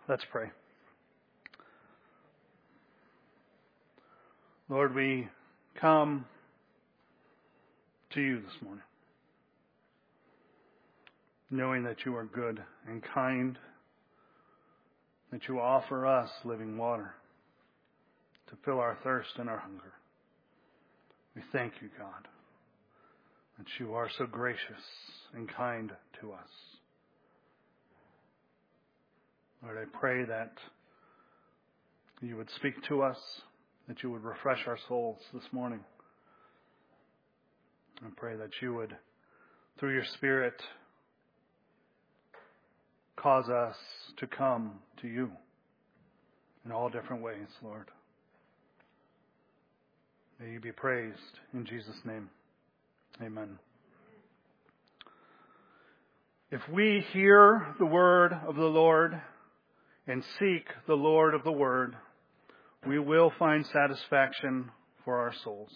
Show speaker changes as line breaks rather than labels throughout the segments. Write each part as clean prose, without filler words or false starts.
Let's pray. Lord, we come to you this morning, knowing that you are good and kind, that you offer us living water to fill our thirst and our hunger. We thank you, God, that you are so gracious and kind to us. Lord, I pray that you would speak to us, that you would refresh our souls this morning. I pray that you would, through your Spirit, cause us to come to you in all different ways, Lord. May you be praised in Jesus' name. Amen. If we hear the word of the Lord and seek the Lord of the word, we will find satisfaction for our souls.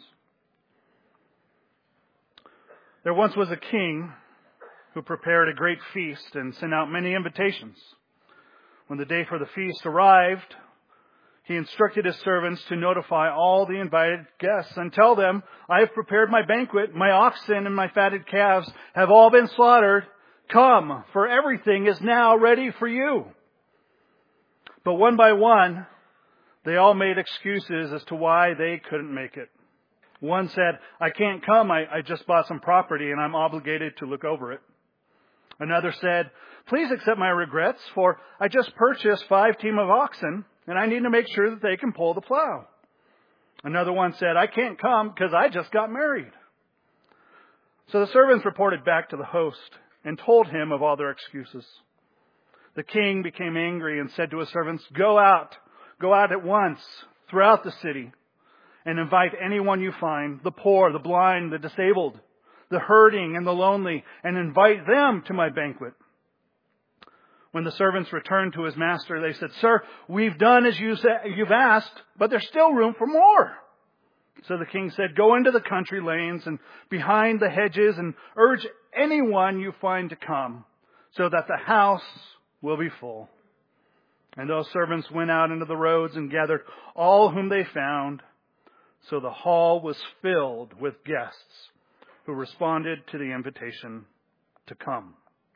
There once was a king who prepared a great feast and sent out many invitations. When the day for the feast arrived, he instructed his servants to notify all the invited guests and tell them, "I have prepared my banquet. My oxen and my fatted calves have all been slaughtered. Come, for everything is now ready for you." But one by one, they all made excuses as to why they couldn't make it. One said, "I can't come. I just bought some property and I'm obligated to look over it." Another said, "Please accept my regrets, for I just purchased 5 team of oxen and I need to make sure that they can pull the plow." Another one said, "I can't come because I just got married." So the servants reported back to the host and told him of all their excuses. The king became angry and said to his servants, Go out at once throughout the city and invite anyone you find, the poor, the blind, the disabled, the hurting and the lonely, and invite them to my banquet." When the servants returned to his master, they said, "Sir, we've done as you've asked, but there's still room for more." So the king said, "Go into the country lanes and behind the hedges and urge anyone you find to come, so that the house will be full." And those servants went out into the roads and gathered all whom they found. So the hall was filled with guests who responded to the invitation to come.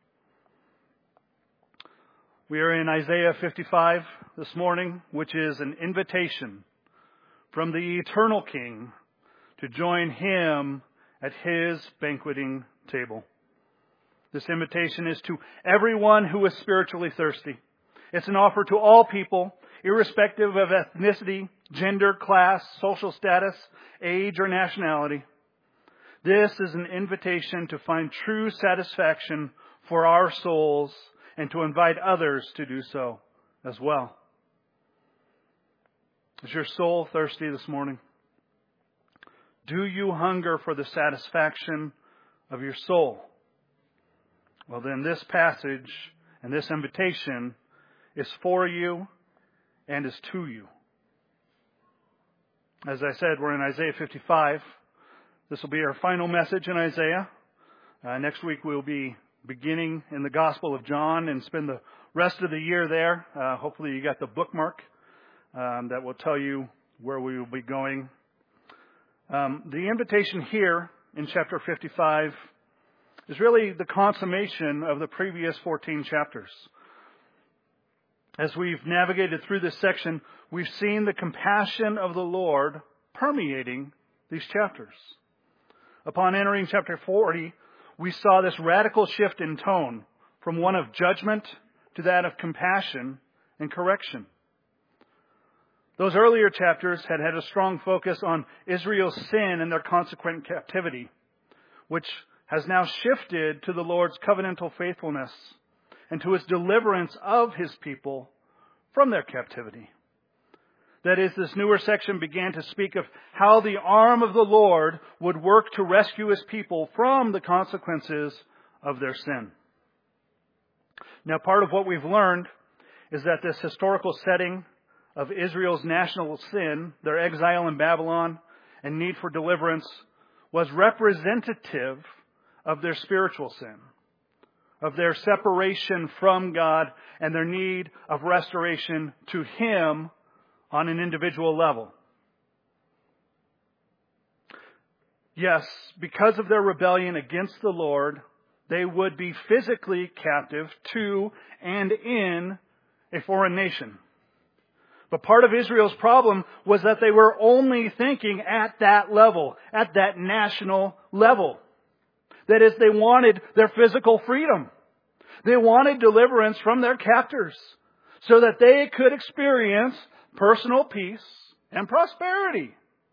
We are in Isaiah 55 this morning, which is an invitation from the eternal King to join him at his banqueting table. This invitation is to everyone who is spiritually thirsty. It's an offer to all people, irrespective of ethnicity, gender, class, social status, age, or nationality. This is an invitation to find true satisfaction for our souls and to invite others to do so as well. Is your soul thirsty this morning? Do you hunger for the satisfaction of your soul? Well, then this passage and this invitation is for you and is to you. As I said, we're in Isaiah 55. This will be our final message in Isaiah. Next week we'll be beginning in the Gospel of John and spend the rest of the year there. Hopefully you got the bookmark that will tell you where we will be going. The invitation here in chapter 55 is really the consummation of the previous 14 chapters. As we've navigated through this section, we've seen the compassion of the Lord permeating these chapters. Upon entering chapter 40, we saw this radical shift in tone from one of judgment to that of compassion and correction. Those earlier chapters had a strong focus on Israel's sin and their consequent captivity, which has now shifted to the Lord's covenantal faithfulness and to his deliverance of his people from their captivity. That is, this newer section began to speak of how the arm of the Lord would work to rescue his people from the consequences of their sin. Now, part of what we've learned is that this historical setting of Israel's national sin, their exile in Babylon, and need for deliverance was representative of their spiritual sin, of their separation from God and their need of restoration to Him on an individual level. Yes, because of their rebellion against the Lord, they would be physically captive to and in a foreign nation. But part of Israel's problem was that they were only thinking at that level, at that national level. That is, they wanted their physical freedom. They wanted deliverance from their captors so that they could experience personal peace and prosperity.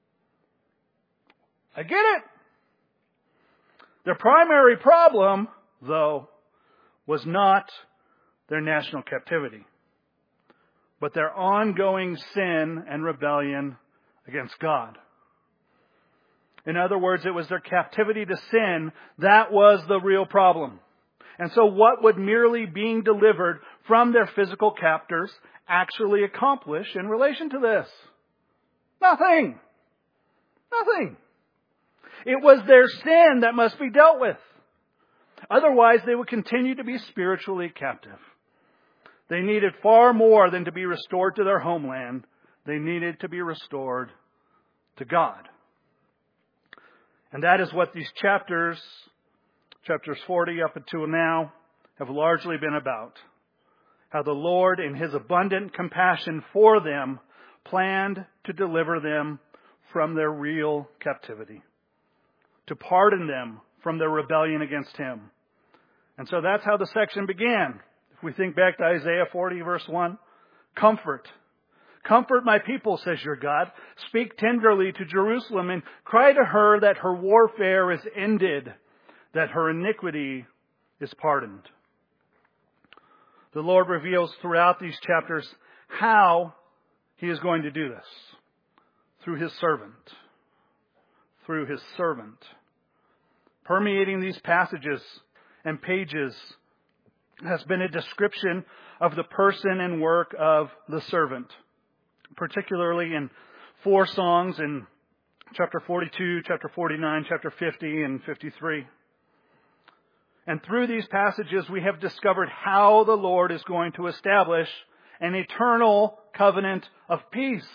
I get it. Their primary problem, though, was not their national captivity, but their ongoing sin and rebellion against God. In other words, it was their captivity to sin that was the real problem. And so what would merely being delivered from their physical captors actually accomplish in relation to this? Nothing. Nothing. It was their sin that must be dealt with. Otherwise, they would continue to be spiritually captive. They needed far more than to be restored to their homeland. They needed to be restored to God. And that is what these chapters 40 up until now, have largely been about. How the Lord, in His abundant compassion for them, planned to deliver them from their real captivity, to pardon them from their rebellion against Him. And so that's how the section began. If we think back to Isaiah 40, verse 1, comfort. Comfort my people, says your God. Speak tenderly to Jerusalem and cry to her that her warfare is ended, that her iniquity is pardoned. The Lord reveals throughout these chapters how He is going to do this. Through His servant. Through His servant. Permeating these passages and pages has been a description of the person and work of the servant. Particularly in 4 songs in chapter 42, chapter 49, chapter 50, and 53. And through these passages, we have discovered how the Lord is going to establish an eternal covenant of peace.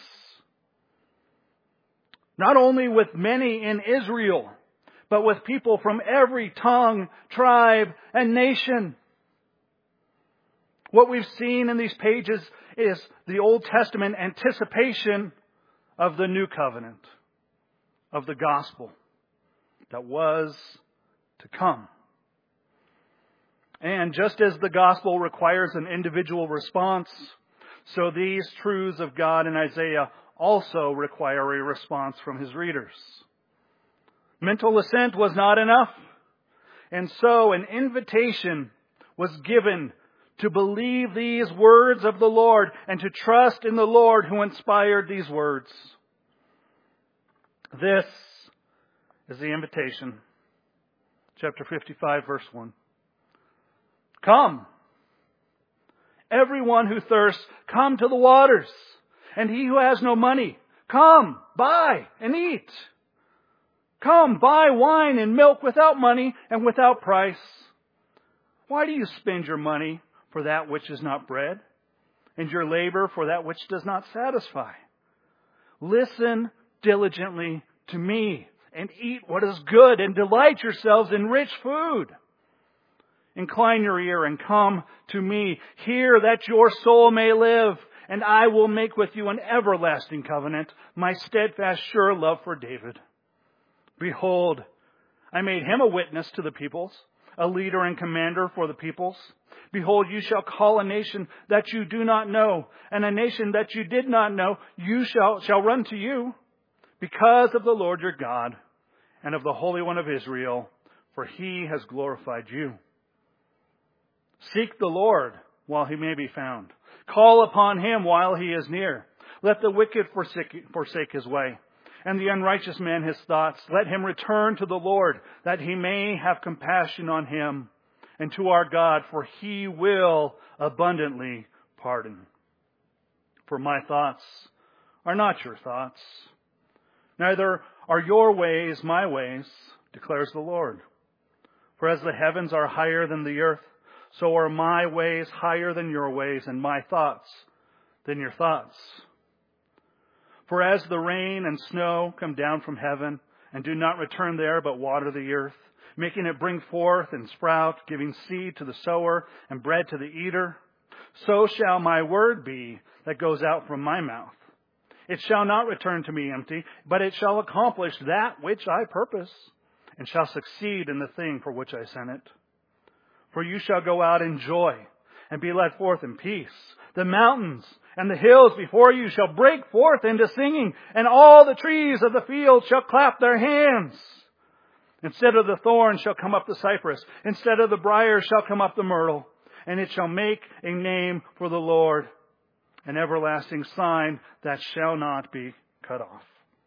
Not only with many in Israel, but with people from every tongue, tribe, and nation. What we've seen in these pages is the Old Testament anticipation of the new covenant, of the gospel that was to come. And just as the gospel requires an individual response, so these truths of God in Isaiah also require a response from his readers. Mental assent was not enough, and so an invitation was given to believe these words of the Lord and to trust in the Lord who inspired these words. This is the invitation. Chapter 55, verse 1. Come, everyone who thirsts, come to the waters. And he who has no money, come, buy and eat. Come, buy wine and milk without money and without price. Why do you spend your money for that which is not bread, and your labor for that which does not satisfy? Listen diligently to me, and eat what is good, and delight yourselves in rich food. Incline your ear and come to me. Hear that your soul may live, and I will make with you an everlasting covenant, my steadfast, sure love for David. Behold, I made him a witness to the peoples, a leader and commander for the peoples. Behold, you shall call a nation that you do not know, and a nation that you did not know, you shall run to you, because of the Lord your God, and of the Holy One of Israel, for He has glorified you. Seek the Lord while He may be found. Call upon Him while He is near. Let the wicked forsake his way, and the unrighteous man his thoughts. Let him return to the Lord, that He may have compassion on him, and to our God, for He will abundantly pardon. For my thoughts are not your thoughts, neither are your ways my ways, declares the Lord. For as the heavens are higher than the earth, so are my ways higher than your ways, and my thoughts than your thoughts. For as the rain and snow come down from heaven, and do not return there, but water the earth, making it bring forth and sprout, giving seed to the sower and bread to the eater, so shall my word be that goes out from my mouth. It shall not return to me empty, but it shall accomplish that which I purpose, and shall succeed in the thing for which I sent it. For you shall go out in joy, and be led forth in peace. The mountains and the hills before you shall break forth into singing, and all the trees of the field shall clap their hands. Instead of the thorn shall come up the cypress, instead of the briar shall come up the myrtle, and it shall make a name for the Lord, an everlasting sign that shall not be cut off.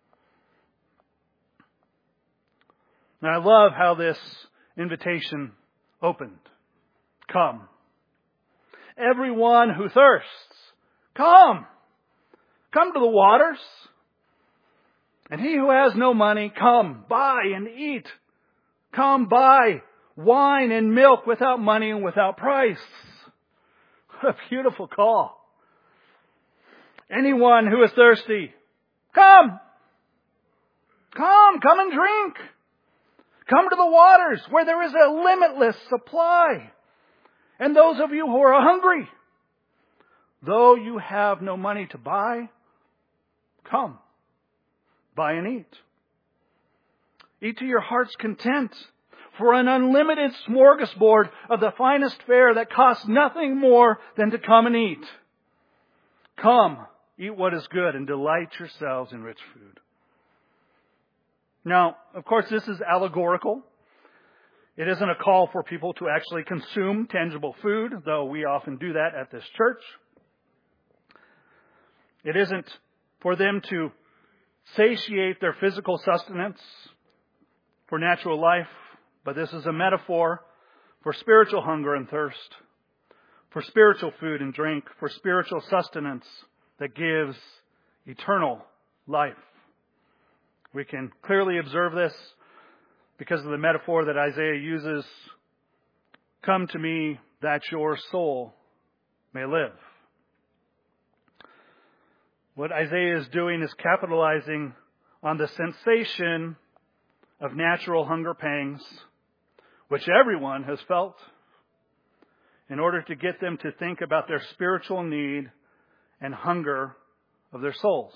Now I love how this invitation opened. Come. Everyone who thirsts, come. Come to the waters. And he who has no money, come, buy and eat. Come buy wine and milk without money and without price. What a beautiful call. Anyone who is thirsty, come. Come and drink. Come to the waters where there is a limitless supply. And those of you who are hungry, though you have no money to buy, come, buy and eat. Eat to your heart's content, for an unlimited smorgasbord of the finest fare that costs nothing more than to come and eat. Come, eat what is good and delight yourselves in rich food. Now, of course, this is allegorical. It isn't a call for people to actually consume tangible food, though we often do that at this church. It isn't for them to satiate their physical sustenance for natural life, but this is a metaphor for spiritual hunger and thirst, for spiritual food and drink, for spiritual sustenance that gives eternal life. We can clearly observe this because of the metaphor that Isaiah uses. Come to me that your soul may live. What Isaiah is doing is capitalizing on the sensation of natural hunger pangs, which everyone has felt, in order to get them to think about their spiritual need and hunger of their souls.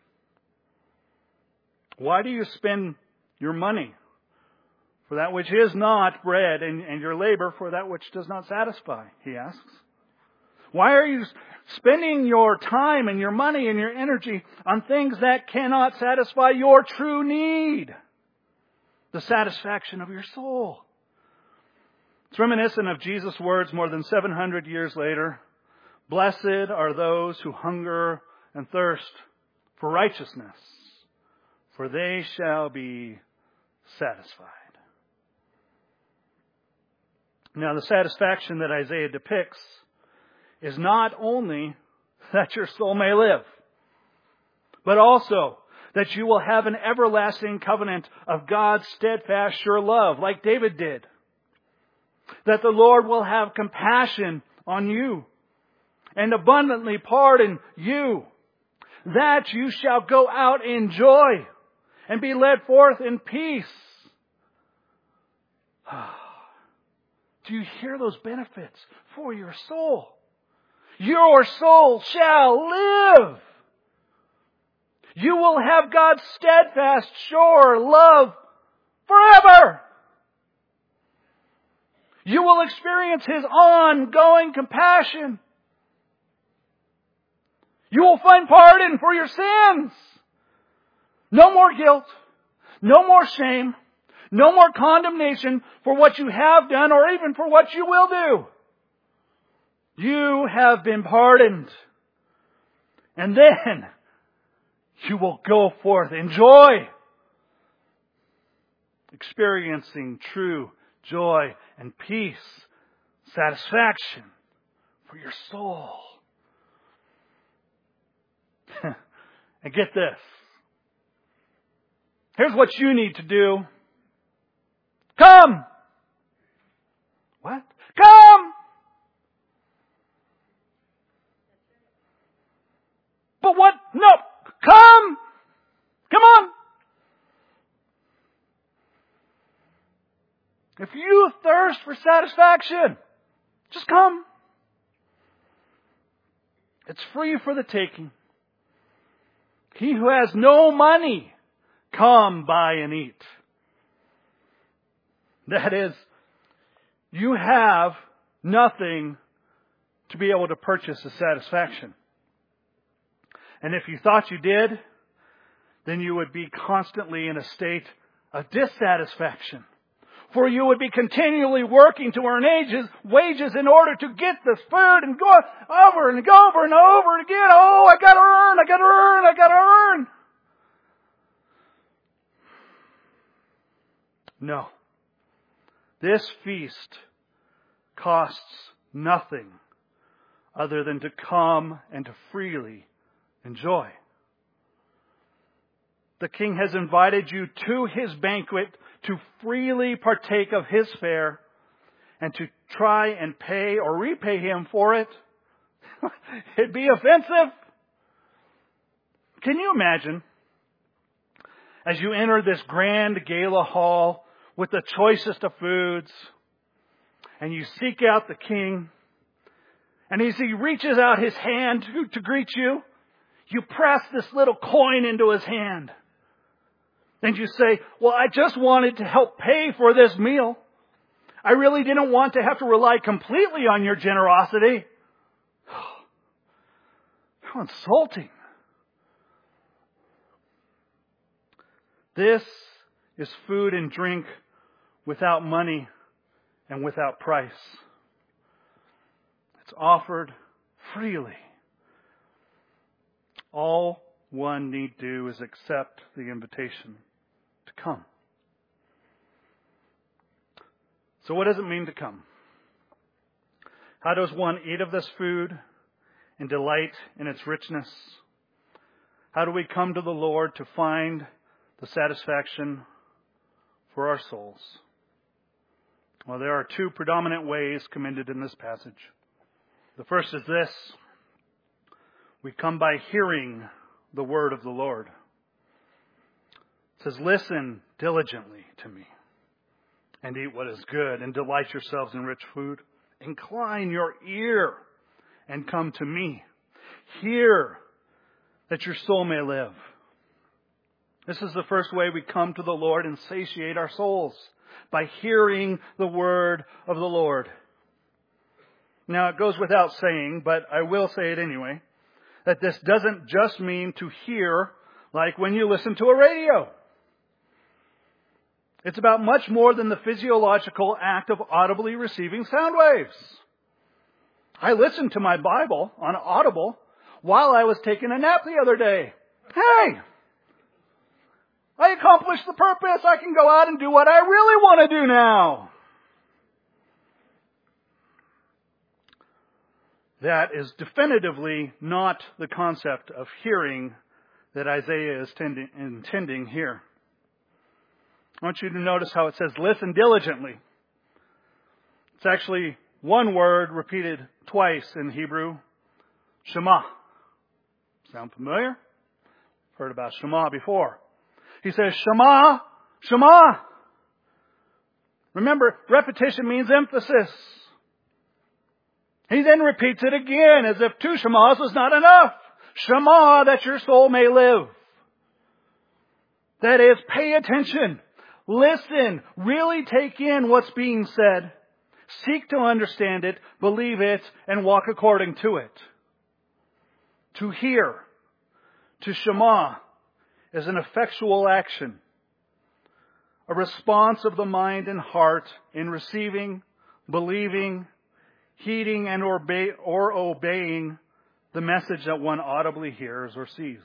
Why do you spend your money for that which is not bread, and your labor for that which does not satisfy? He asks. Why are you spending your time and your money and your energy on things that cannot satisfy your true need? The satisfaction of your soul. It's reminiscent of Jesus' words more than 700 years later. Blessed are those who hunger and thirst for righteousness, for they shall be satisfied. Now, the satisfaction that Isaiah depicts is not only that your soul may live, but also that you will have an everlasting covenant of God's steadfast, sure love, like David did. That the Lord will have compassion on you and abundantly pardon you. That you shall go out in joy and be led forth in peace. Do you hear those benefits for your soul? Your soul shall live. You will have God's steadfast, sure love forever. You will experience His ongoing compassion. You will find pardon for your sins. No more guilt. No more shame. No more condemnation for what you have done or even for what you will do. You have been pardoned. And then you will go forth in joy, experiencing true joy and peace, satisfaction for your soul. And get this. Here's what you need to do. Come! What? Come! Nope. Come! Come on! If you thirst for satisfaction, just come. It's free for the taking. He who has no money, come buy and eat. That is, you have nothing to be able to purchase a satisfaction. And if you thought you did, then you would be constantly in a state of dissatisfaction. For you would be continually working to earn wages in order to get this food and go over and over and over again. Oh, I gotta earn, I gotta earn, I gotta earn. No. This feast costs nothing other than to come and to freely enjoy. The King has invited you to His banquet to freely partake of His fare and to try and pay or repay Him for it. It'd be offensive. Can you imagine as you enter this grand gala hall with the choicest of foods and you seek out the King, and as He reaches out His hand to greet you, you press this little coin into His hand. And you say, well, I just wanted to help pay for this meal. I really didn't want to have to rely completely on your generosity. How insulting. This is food and drink without money and without price. It's offered freely. All one need do is accept the invitation to come. So what does it mean to come? How does one eat of this food and delight in its richness? How do we come to the Lord to find the satisfaction for our souls? Well, there are two predominant ways commended in this passage. The first is this: we come by hearing the word of the Lord. It says, listen diligently to me and eat what is good and delight yourselves in rich food. Incline your ear and come to me. Hear that your soul may live. This is the first way we come to the Lord and satiate our souls, by hearing the word of the Lord. Now, it goes without saying, but I will say it anyway, that this doesn't just mean to hear like when you listen to a radio. It's about much more than the physiological act of audibly receiving sound waves. I listened to my Bible on Audible while I was taking a nap the other day. Hey! I accomplished the purpose. I can go out and do what I really want to do now. That is definitively not the concept of hearing that Isaiah is intending here. I want you to notice how it says, listen diligently. It's actually one word repeated twice in Hebrew, Shema. Sound familiar? Heard about Shema before. He says, Shema, Shema. Remember, repetition means emphasis. He then repeats it again as if two Shemas was not enough. Shema, that your soul may live. That is, pay attention. Listen. Really take in what's being said. Seek to understand it, believe it, and walk according to it. To hear, to Shema, is an effectual action. A response of the mind and heart in receiving, believing, heeding and obeying the message that one audibly hears or sees.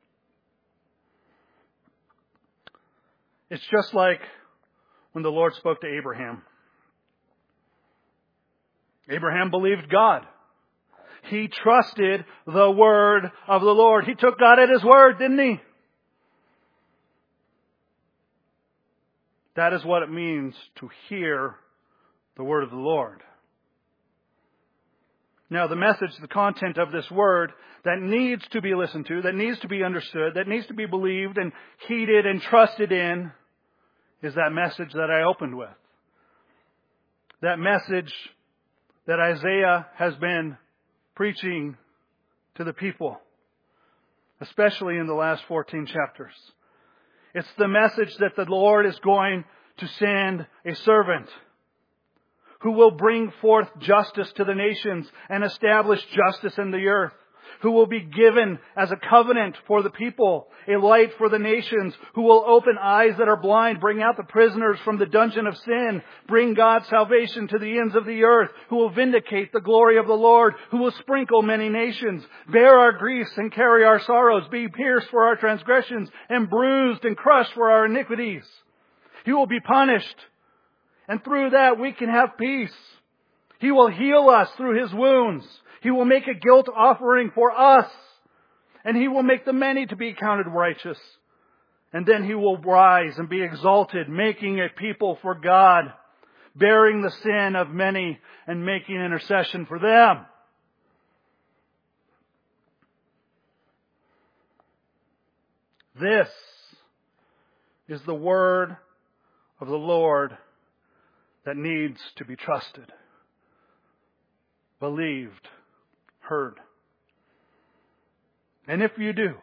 It's just like when the Lord spoke to Abraham. Abraham believed God. He trusted the word of the Lord. He took God at His word, didn't he? That is what it means to hear the word of the Lord. Now, the message, the content of this word that needs to be listened to, that needs to be understood, that needs to be believed and heeded and trusted in is that message that I opened with. That message that Isaiah has been preaching to the people, especially in the last 14 chapters. It's the message that the Lord is going to send a servant who will bring forth justice to the nations and establish justice in the earth, who will be given as a covenant for the people, a light for the nations, who will open eyes that are blind, bring out the prisoners from the dungeon of sin, bring God's salvation to the ends of the earth, who will vindicate the glory of the Lord, who will sprinkle many nations, bear our griefs and carry our sorrows, be pierced for our transgressions and bruised and crushed for our iniquities. He will be punished, and through that we can have peace. He will heal us through His wounds. He will make a guilt offering for us. And He will make the many to be counted righteous. And then He will rise and be exalted, making a people for God, bearing the sin of many and making intercession for them. This is the word of the Lord that needs to be trusted, believed, heard. And if you do,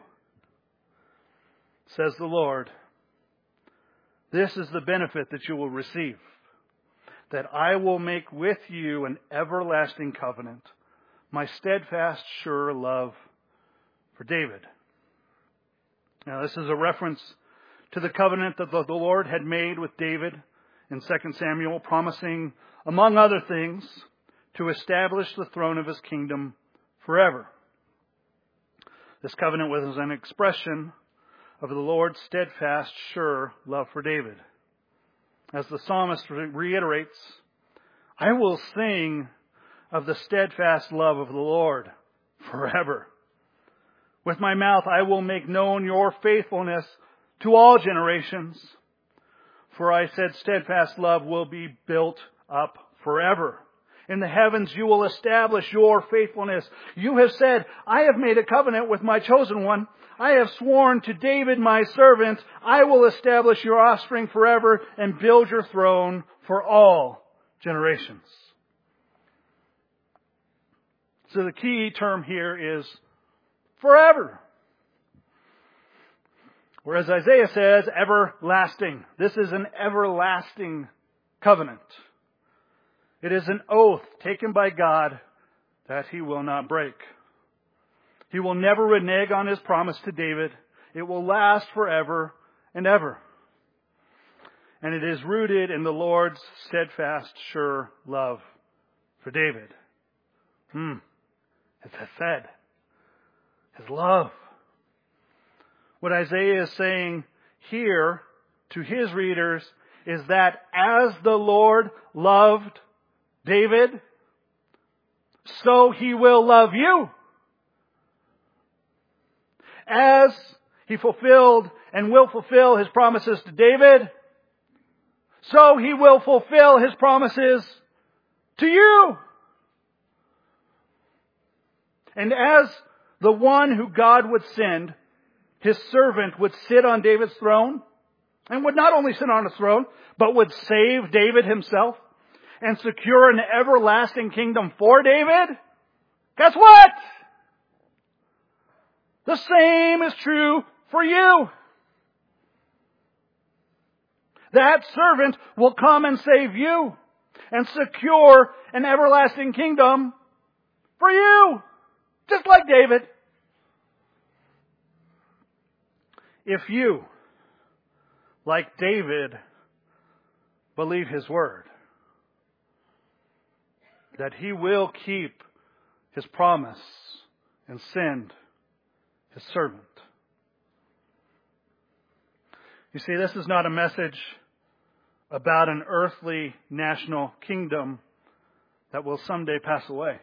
says the Lord, this is the benefit that you will receive, that I will make with you an everlasting covenant, my steadfast, sure love for David. Now, this is a reference to the covenant that the Lord had made with David in 2 Samuel, promising, among other things, to establish the throne of His kingdom forever. This covenant was an expression of the Lord's steadfast, sure love for David. As the psalmist reiterates, I will sing of the steadfast love of the Lord forever. With my mouth I will make known your faithfulness to all generations. For I said, steadfast love will be built up forever. In the heavens you will establish your faithfulness. You have said, I have made a covenant with my chosen one. I have sworn to David my servant, I will establish your offspring forever and build your throne for all generations. So the key term here is forever. Whereas Isaiah says, everlasting. This is an everlasting covenant. It is an oath taken by God that He will not break. He will never renege on His promise to David. It will last forever and ever. And it is rooted in the Lord's steadfast, sure love for David. It's Hesed. His love. What Isaiah is saying here to his readers is that as the Lord loved David, so He will love you. As He fulfilled and will fulfill His promises to David, so He will fulfill His promises to you. And as the one who God would send, His servant would sit on David's throne, and would not only sit on His throne, but would save David himself and secure an everlasting kingdom for David. Guess what? The same is true for you. That servant will come and save you and secure an everlasting kingdom for you, just like David. If you, like David, believe His word, that He will keep His promise and send His servant. You see, this is not a message about an earthly national kingdom that will someday pass away.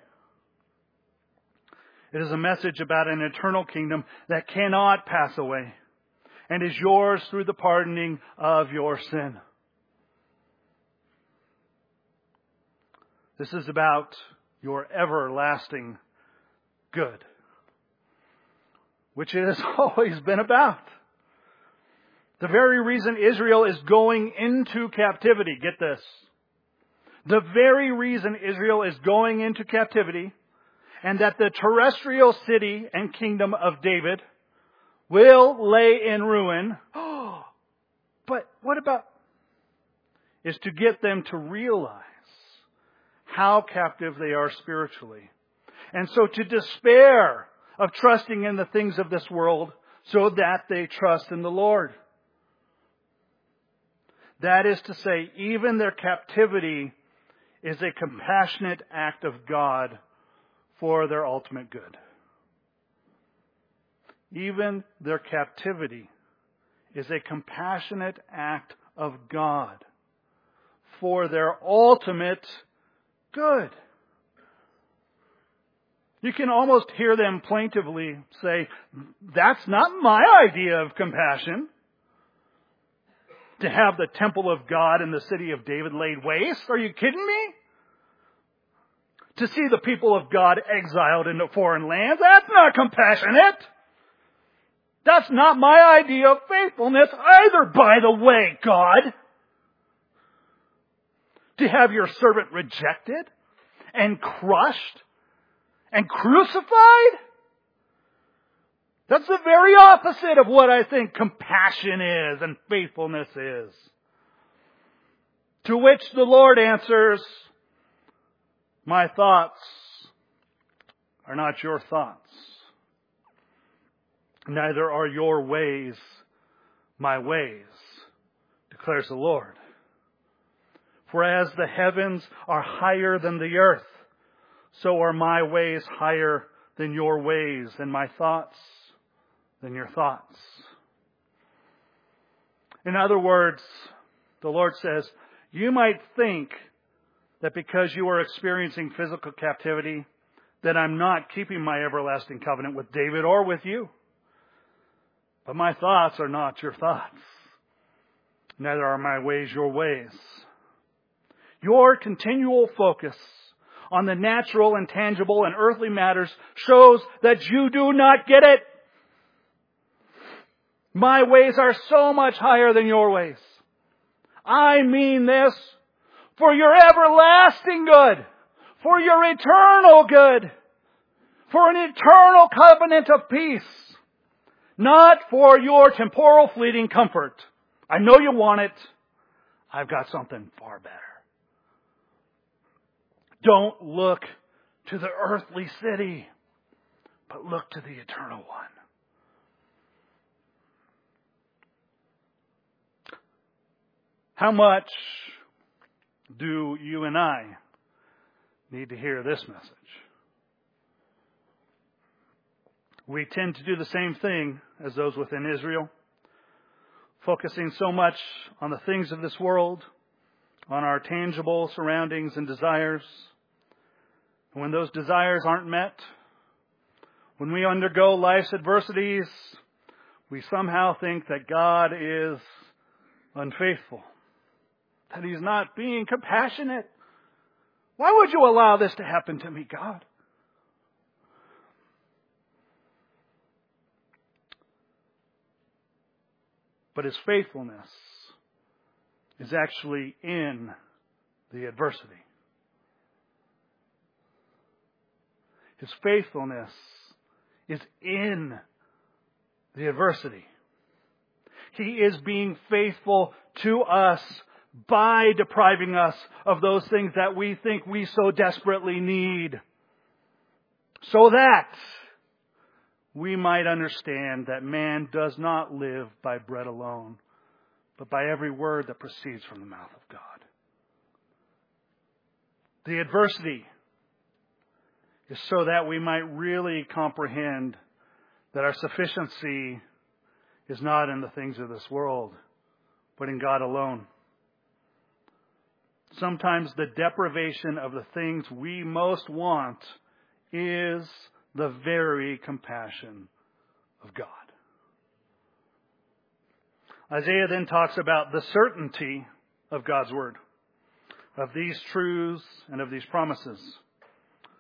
It is a message about an eternal kingdom that cannot pass away and is yours through the pardoning of your sin. This is about your everlasting good, which it has always been about. The very reason Israel is going into captivity, get this, the very reason Israel is going into captivity and that the terrestrial city and kingdom of David will lay in ruin, but what about, is to get them to realize how captive they are spiritually. And so to despair of trusting in the things of this world so that they trust in the Lord. That is to say, even their captivity is a compassionate act of God for their ultimate good. Even their captivity is a compassionate act of God for their ultimate good. You can almost hear them plaintively say, that's not my idea of compassion. To have the temple of God in the city of David laid waste? Are you kidding me? To see the people of God exiled into foreign lands? That's not compassionate. That's not my idea of faithfulness either, by the way, God. To have your servant rejected and crushed and crucified? That's the very opposite of what I think compassion is and faithfulness is. To which the Lord answers, my thoughts are not your thoughts. Neither are your ways my ways, declares the Lord. For as the heavens are higher than the earth, so are my ways higher than your ways, and my thoughts than your thoughts. In other words, the Lord says, you might think that because you are experiencing physical captivity, that I'm not keeping my everlasting covenant with David or with you. But my thoughts are not your thoughts. Neither are my ways your ways. Your continual focus on the natural and tangible and earthly matters shows that you do not get it. My ways are so much higher than your ways. I mean this for your everlasting good, for your eternal good, for an eternal covenant of peace, not for your temporal fleeting comfort. I know you want it. I've got something far better. Don't look to the earthly city, but look to the eternal one. How much do you and I need to hear this message? We tend to do the same thing as those within Israel, focusing so much on the things of this world, on our tangible surroundings and desires. And when those desires aren't met, when we undergo life's adversities, we somehow think that God is unfaithful, that He's not being compassionate. Why would you allow this to happen to me, God? But His faithfulness is actually in the adversity. His faithfulness is in the adversity. He is being faithful to us by depriving us of those things that we think we so desperately need, so that we might understand that man does not live by bread alone, but by every word that proceeds from the mouth of God. The adversity is so that we might really comprehend that our sufficiency is not in the things of this world, but in God alone. Sometimes the deprivation of the things we most want is the very compassion of God. Isaiah then talks about the certainty of God's word, of these truths and of these promises.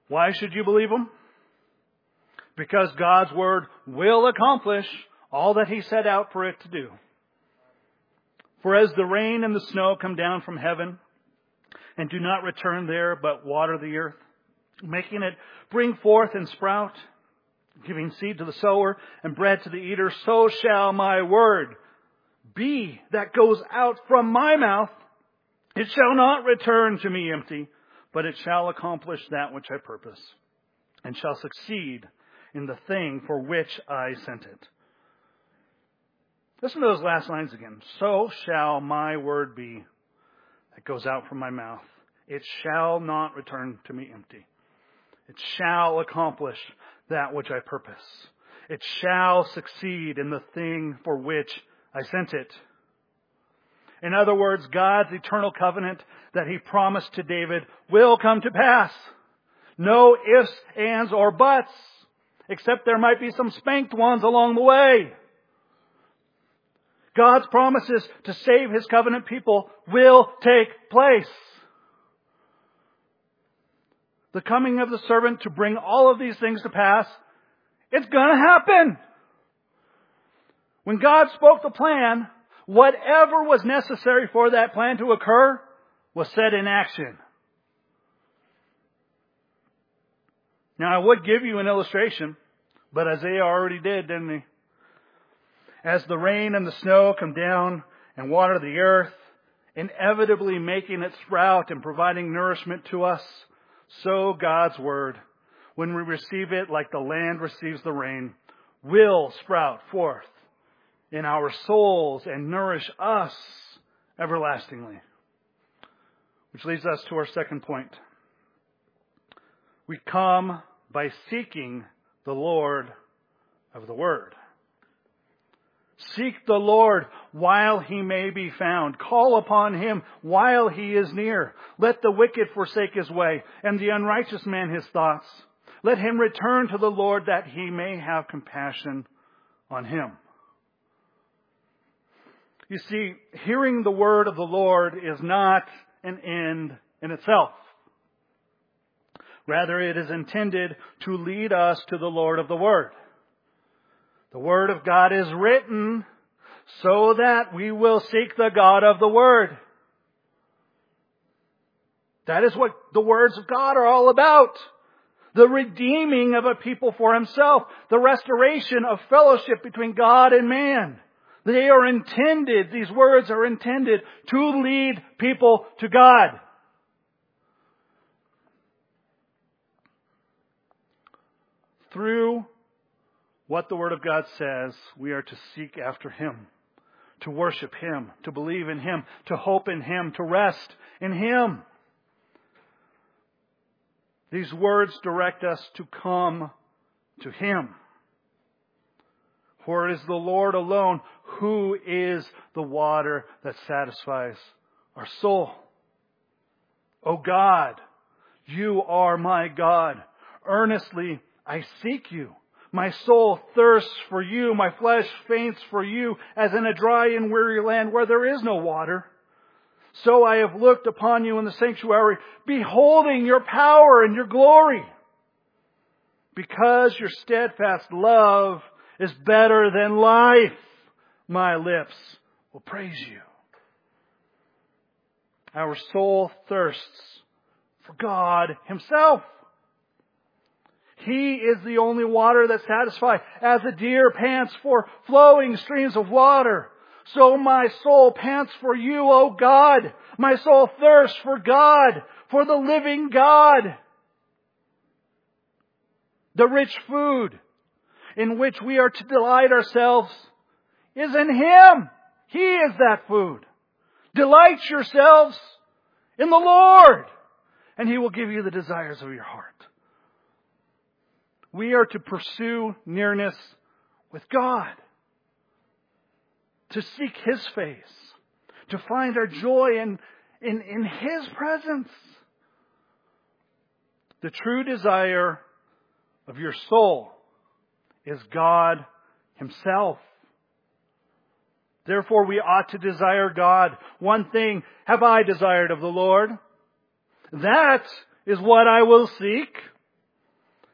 Why should you believe him? Because God's word will accomplish all that he set out for it to do. For as the rain and the snow come down from heaven and do not return there but water the earth, making it bring forth and sprout, giving seed to the sower and bread to the eater, so shall my word be that goes out from my mouth. It shall not return to me empty, but it shall accomplish that which I purpose, and shall succeed in the thing for which I sent it. Listen to those last lines again. So shall my word be that goes out from my mouth. It shall not return to me empty. It shall accomplish that which I purpose. It shall succeed in the thing for which I sent it. In other words, God's eternal covenant that he promised to David will come to pass. No ifs, ands, or buts, except there might be some spanked ones along the way. God's promises to save his covenant people will take place. The coming of the servant to bring all of these things to pass, it's going to happen. When God spoke the plan, whatever was necessary for that plan to occur was set in action. Now, I would give you an illustration, but Isaiah already did, didn't he? As the rain and the snow come down and water the earth, inevitably making it sprout and providing nourishment to us, so God's word, when we receive it like the land receives the rain, will sprout forth in our souls and nourish us everlastingly. Which leads us to our second point. We come by seeking the Lord of the Word. Seek the Lord while he may be found. Call upon him while he is near. Let the wicked forsake his way, and the unrighteous man his thoughts. Let him return to the Lord, that he may have compassion on him. You see, hearing the word of the Lord is not an end in itself. Rather, it is intended to lead us to the Lord of the Word. The Word of God is written so that we will seek the God of the Word. That is what the words of God are all about. The redeeming of a people for himself. The restoration of fellowship between God and man. They are intended, these words are intended to lead people to God. Through what the Word of God says, we are to seek after him, to worship him, to believe in him, to hope in him, to rest in him. These words direct us to come to him. For it is the Lord alone who is the water that satisfies our soul. O God, you are my God. Earnestly I seek you. My soul thirsts for you. My flesh faints for you, as in a dry and weary land where there is no water. So I have looked upon you in the sanctuary, beholding your power and your glory. Because your steadfast love is better than life, my lips will praise you. Our soul thirsts for God himself. He is the only water that satisfies. As a deer pants for flowing streams of water, so my soul pants for you, O God. My soul thirsts for God, for the living God. The rich food in which we are to delight ourselves is in him. He is that food. Delight yourselves in the Lord, and he will give you the desires of your heart. We are to pursue nearness with God, to seek his face, to find our joy in his presence. The true desire of your soul is God himself. Therefore, we ought to desire God. One thing have I desired of the Lord. That is what I will seek,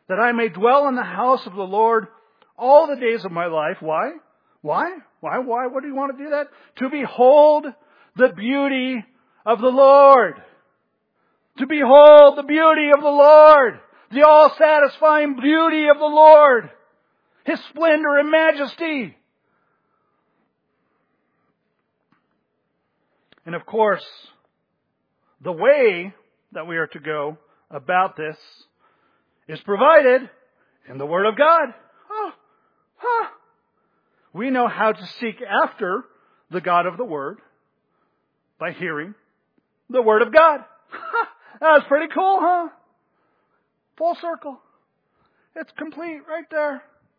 that I may dwell in the house of the Lord all the days of my life. Why? Why? What do you want to do that? To behold the beauty of the Lord. To behold the beauty of the Lord. The all-satisfying beauty of the Lord. His splendor and majesty. And of course, the way that we are to go about this is provided in the Word of God. We know how to seek after the God of the Word by hearing the Word of God. That's pretty cool, huh? Full circle. It's complete right there.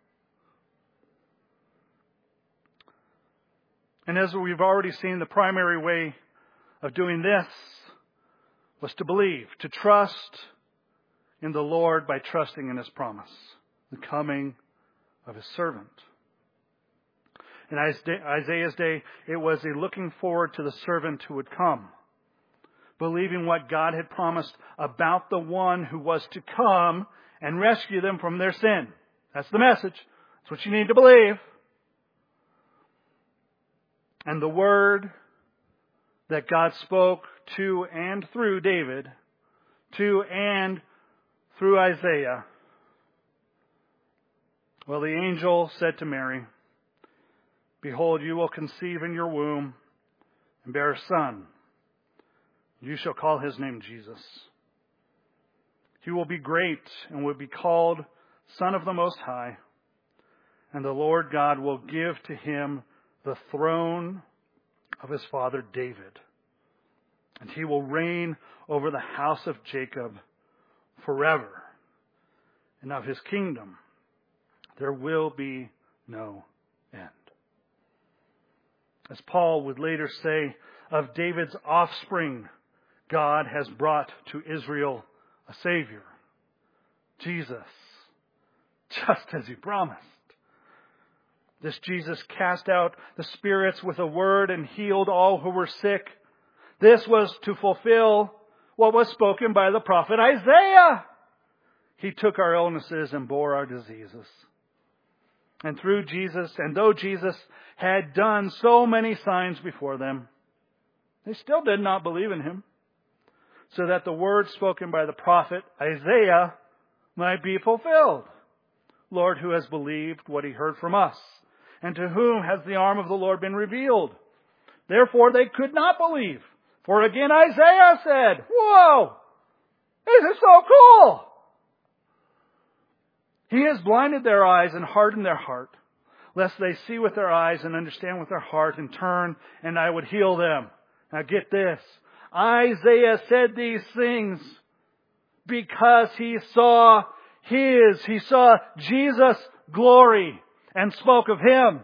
And as we've already seen, the primary way of doing this was to believe, to trust in the Lord by trusting in His promise, the coming of His servant. In Isaiah's day, it was a looking forward to the servant who would come, believing what God had promised about the one who was to come and rescue them from their sin. That's the message. That's what you need to believe. And the word that God spoke to and through David, to and through Isaiah. Well, the angel said to Mary, "Behold, you will conceive in your womb and bear a son. You shall call his name Jesus. He will be great and will be called Son of the Most High. And the Lord God will give to him the throne of his father David. And he will reign over the house of Jacob forever. And of his kingdom there will be no end." As Paul would later say, of David's offspring, God has brought to Israel a Savior, Jesus, just as He promised. This Jesus cast out the spirits with a word and healed all who were sick. This was to fulfill what was spoken by the prophet Isaiah. He took our illnesses and bore our diseases. And through Jesus, and though Jesus had done so many signs before them, they still did not believe in Him, so that the word spoken by the prophet Isaiah might be fulfilled. Lord, who has believed what he heard from us? And to whom has the arm of the Lord been revealed? Therefore they could not believe. For again Isaiah said, "Whoa! This is so cool! He has blinded their eyes and hardened their heart, lest they see with their eyes and understand with their heart and turn, and I would heal them." Now get this. Isaiah said these things because he saw Jesus' glory and spoke of Him.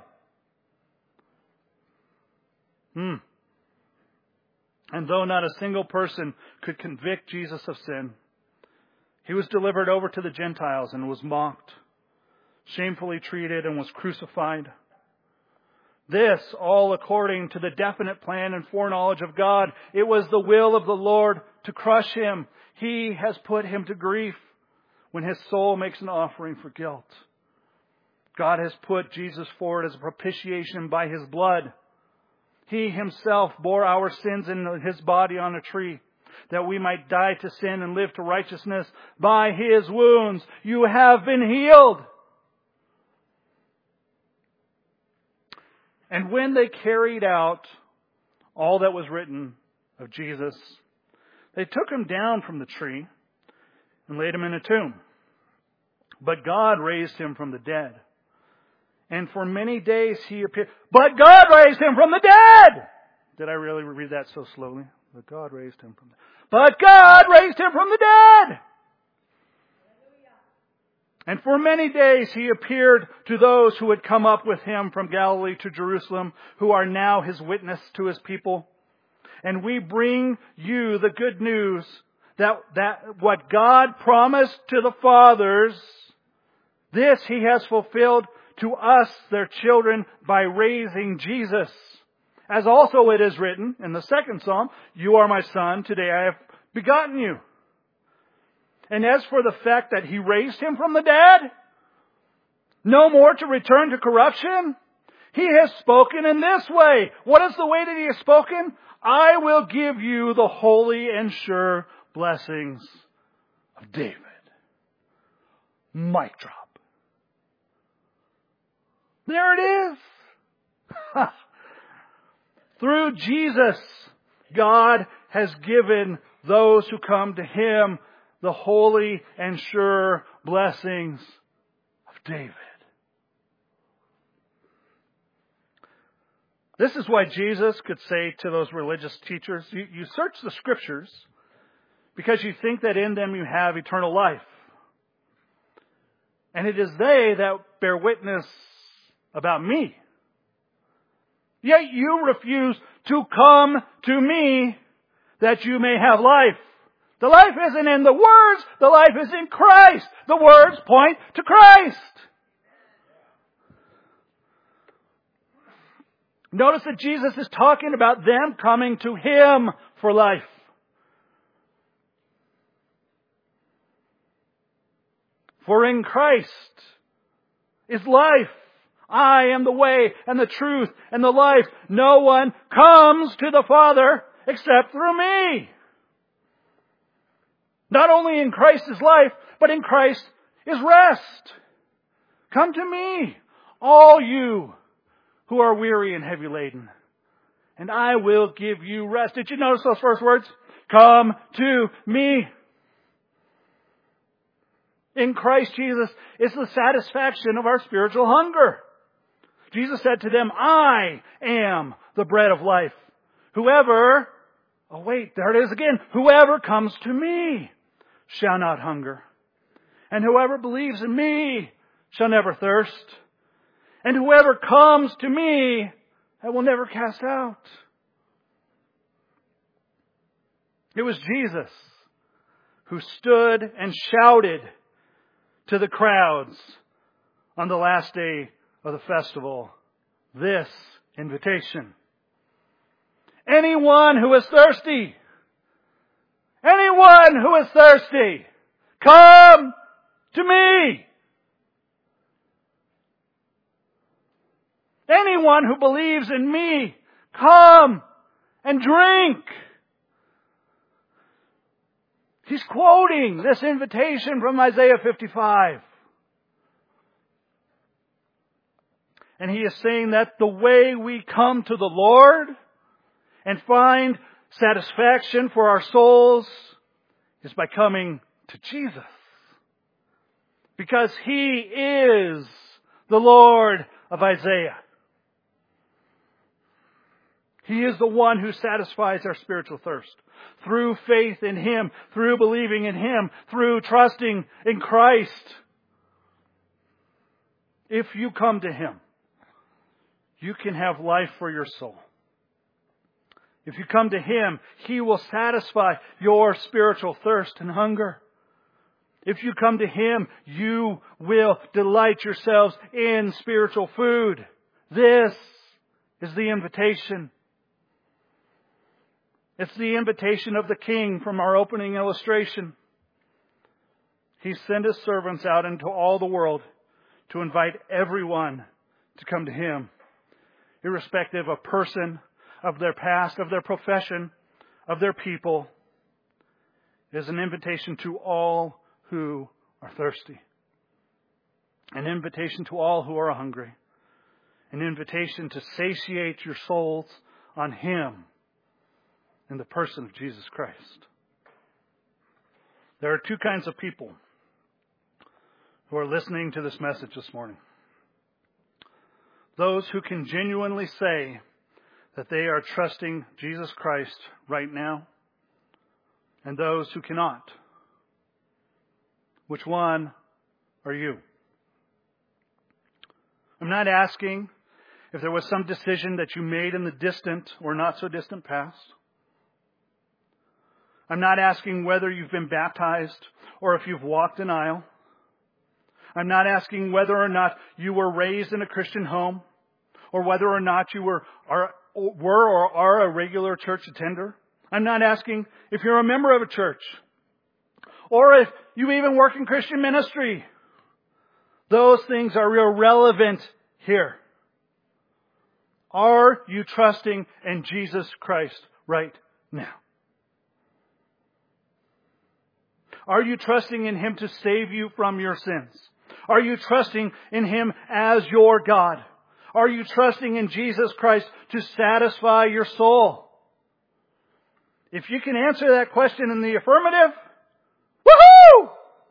And though not a single person could convict Jesus of sin, He was delivered over to the Gentiles and was mocked, shamefully treated, and was crucified. This all according to the definite plan and foreknowledge of God. It was the will of the Lord to crush Him. He has put Him to grief when His soul makes an offering for guilt. God has put Jesus forward as a propitiation by His blood. He Himself bore our sins in His body on a tree, that we might die to sin and live to righteousness. By His wounds you have been healed. And when they carried out all that was written of Jesus, they took Him down from the tree and laid Him in a tomb. But God raised Him from the dead. And for many days He appeared. But God raised Him from the dead! Did I really read that so slowly? But God raised Him from the dead. But God raised Him from the dead! And for many days He appeared to those who had come up with Him from Galilee to Jerusalem, who are now His witness to His people. And we bring you the good news that what God promised to the fathers, this He has fulfilled to us, their children, by raising Jesus. As also it is written in the second Psalm, "You are my son, today I have begotten you." And as for the fact that He raised Him from the dead, no more to return to corruption, He has spoken in this way. What is the way that He has spoken? I will give you the holy and sure blessings of David. Mic drop. There it is. Through Jesus, God has given those who come to Him the holy and sure blessings of David. This is why Jesus could say to those religious teachers, you search the Scriptures because you think that in them you have eternal life. And it is they that bear witness about me. Yet you refuse to come to me that you may have life. The life isn't in the words, the life is in Christ. The words point to Christ. Notice that Jesus is talking about them coming to Him for life. For in Christ is life. I am the way and the truth and the life. No one comes to the Father except through me. Not only in Christ is life, but in Christ is rest. Come to me, all you who are weary and heavy laden, and I will give you rest. Did you notice those first words? Come to me. In Christ Jesus is the satisfaction of our spiritual hunger. Jesus said to them, I am the bread of life. Whoever comes to me shall not hunger. And whoever believes in me shall never thirst. And whoever comes to me, I will never cast out. It was Jesus who stood and shouted to the crowds on the last day of the festival this invitation. Anyone who is thirsty, come to me. Anyone who believes in me, come and drink. He's quoting this invitation from Isaiah 55. And he is saying that the way we come to the Lord and find satisfaction for our souls is by coming to Jesus. Because He is the Lord of Isaiah. He is the one who satisfies our spiritual thirst. Through faith in Him, through believing in Him, through trusting in Christ. If you come to Him, you can have life for your soul. If you come to Him, He will satisfy your spiritual thirst and hunger. If you come to Him, you will delight yourselves in spiritual food. This is the invitation. It's the invitation of the King from our opening illustration. He sent His servants out into all the world to invite everyone to come to Him, irrespective of person, of their past, of their profession, of their people. It is an invitation to all who are thirsty. An invitation to all who are hungry. An invitation to satiate your souls on Him in the person of Jesus Christ. There are two kinds of people who are listening to this message this morning. Those who can genuinely say that they are trusting Jesus Christ right now, and those who cannot. Which one are you? I'm not asking if there was some decision that you made in the distant or not so distant past. I'm not asking whether you've been baptized or if you've walked an aisle. I'm not asking whether or not you were raised in a Christian home or whether or not you were or are a regular church attender. I'm not asking if you're a member of a church or if you even work in Christian ministry. Those things are irrelevant here. Are you trusting in Jesus Christ right now? Are you trusting in Him to save you from your sins? Are you trusting in Him as your God? Are you trusting in Jesus Christ to satisfy your soul? If you can answer that question in the affirmative, woohoo!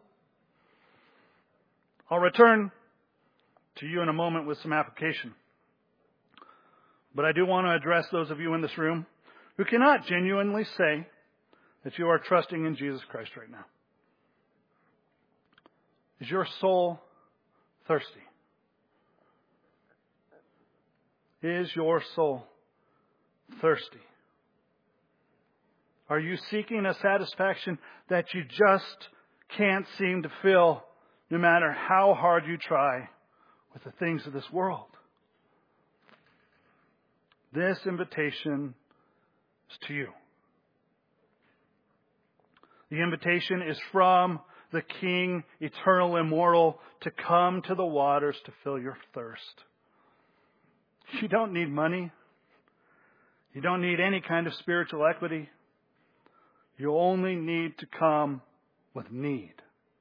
I'll return to you in a moment with some application. But I do want to address those of you in this room who cannot genuinely say that you are trusting in Jesus Christ right now. Is your soul thirsty? Is your soul thirsty? Are you seeking a satisfaction that you just can't seem to fill, no matter how hard you try with the things of this world? This invitation is to you. The invitation is from the King, eternal, immortal, to come to the waters to fill your thirst. You don't need money. You don't need any kind of spiritual equity. You only need to come with need.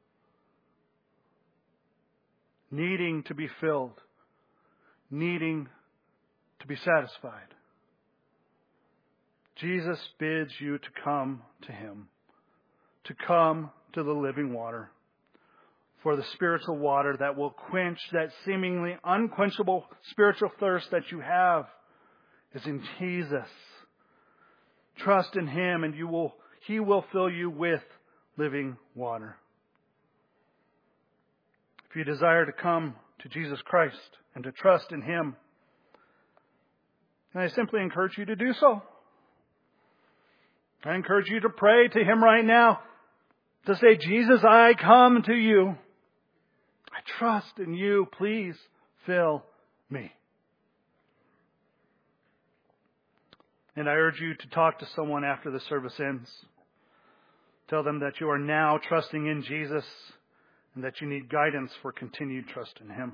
Needing to be filled. Needing to be satisfied. Jesus bids you to come to Him. To come to the living water. For the spiritual water that will quench that seemingly unquenchable spiritual thirst that you have is in Jesus. Trust in Him and He will fill you with living water. If you desire to come to Jesus Christ and to trust in Him, then I simply encourage you to do so. I encourage you to pray to Him right now. To say, Jesus, I come to you. I trust in you. Please fill me. And I urge you to talk to someone after the service ends. Tell them that you are now trusting in Jesus and that you need guidance for continued trust in Him.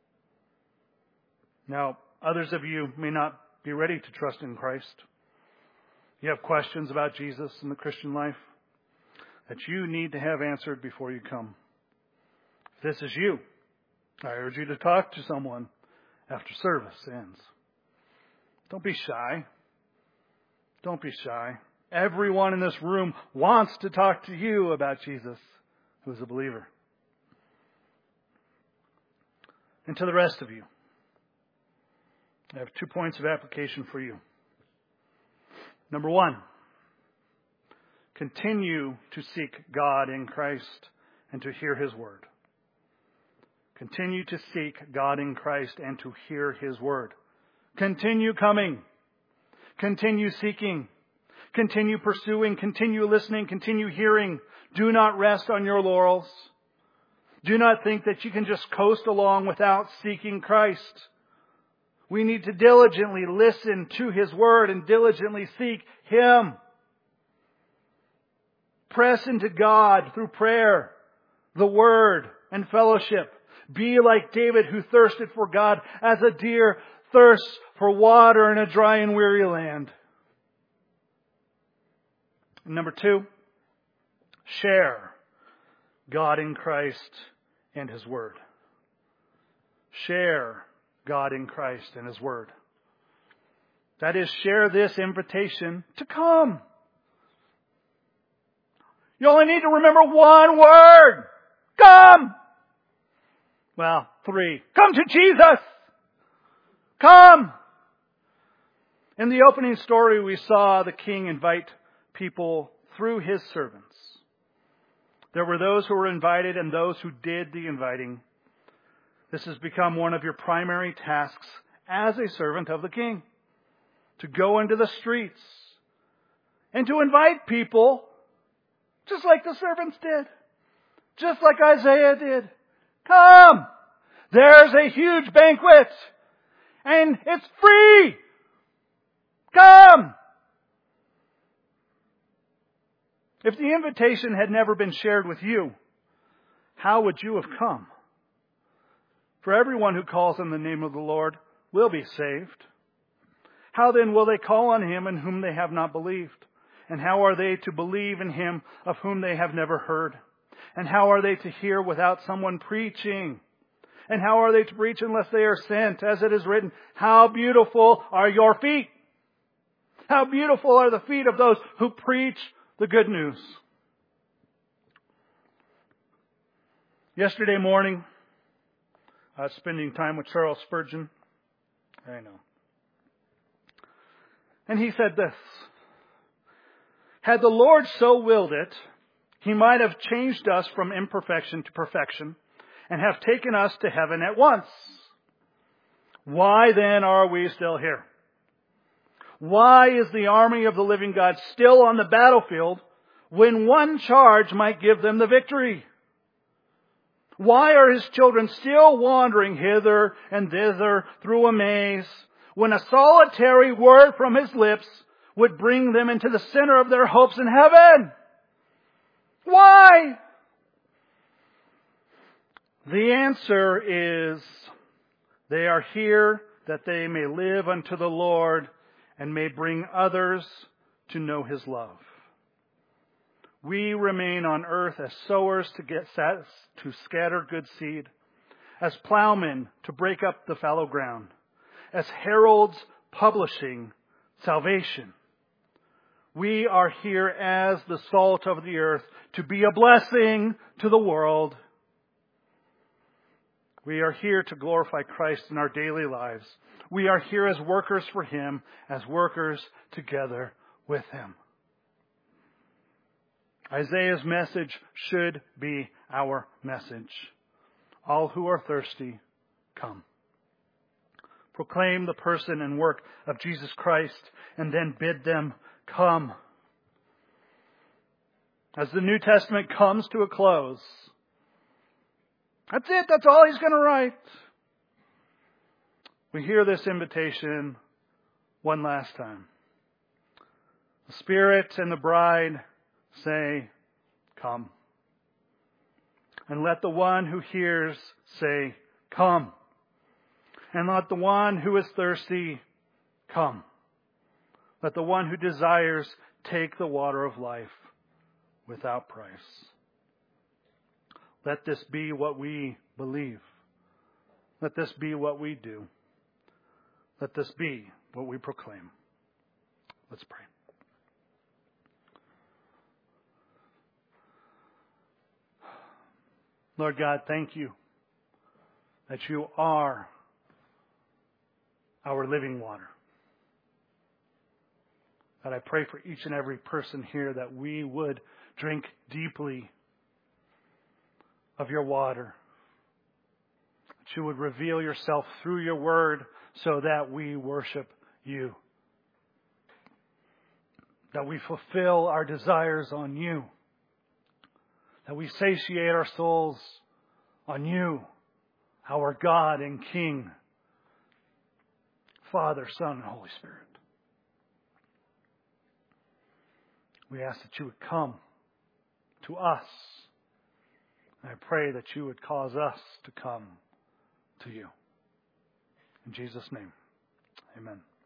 Now, others of you may not be ready to trust in Christ. You have questions about Jesus and the Christian life that you need to have answered before you come. If this is you, I urge you to talk to someone after service ends. Don't be shy. Don't be shy. Everyone in this room wants to talk to you about Jesus, who is a believer. And to the rest of you, I have 2 points of application for you. Number 1, continue to seek God in Christ and to hear His word. Continue to seek God in Christ and to hear His word. Continue coming. Continue seeking. Continue pursuing. Continue listening. Continue hearing. Do not rest on your laurels. Do not think that you can just coast along without seeking Christ. We need to diligently listen to His word and diligently seek Him. Press into God through prayer, the word, and fellowship. Be like David, who thirsted for God as a deer thirsts for water in a dry and weary land. And number 2, share God in Christ and His word. Share God in Christ and His word. That is, share this invitation to come. You only need to remember one word. Come! Well, 3. Come to Jesus! Come! In the opening story, we saw the king invite people through his servants. There were those who were invited and those who did the inviting. This has become one of your primary tasks as a servant of the king. To go into the streets and to invite people just like the servants did. Just like Isaiah did. Come! There's a huge banquet and it's free! Come! If the invitation had never been shared with you, how would you have come? For everyone who calls on the name of the Lord will be saved. How then will they call on him in whom they have not believed? And how are they to believe in him of whom they have never heard? And how are they to hear without someone preaching? And how are they to preach unless they are sent? As it is written, how beautiful are your feet! How beautiful are the feet of those who preach the good news. Yesterday morning, I was spending time with Charles Spurgeon. I know. And he said this: had the Lord so willed it, He might have changed us from imperfection to perfection and have taken us to heaven at once. Why then are we still here? Why is the army of the living God still on the battlefield when one charge might give them the victory? Why are His children still wandering hither and thither through a maze when a solitary word from His lips would bring them into the center of their hopes in heaven? Why? The answer is, they are here that they may live unto the Lord and may bring others to know His love. We remain on earth as sowers to scatter good seed, as plowmen to break up the fallow ground, as heralds publishing salvation. We are here as the salt of the earth to be a blessing to the world. We are here to glorify Christ in our daily lives. We are here as workers for Him, as workers together with Him. Isaiah's message should be our message. All who are thirsty, come. Proclaim the person and work of Jesus Christ and then bid them come. As the New Testament comes to a close, that's it. That's all He's going to write. We hear this invitation one last time. The Spirit and the bride say, come. And let the one who hears say, come. And let the one who is thirsty come. Let the one who desires take the water of life without price. Let this be what we believe. Let this be what we do. Let this be what we proclaim. Let's pray. Lord God, thank You that You are our living water. God, I pray for each and every person here that we would drink deeply of Your water. That You would reveal Yourself through Your word so that we worship You. That we fulfill our desires on You. That we satiate our souls on You, our God and King, Father, Son, and Holy Spirit. We ask that You would come to us. And I pray that You would cause us to come to You. In Jesus' name, amen.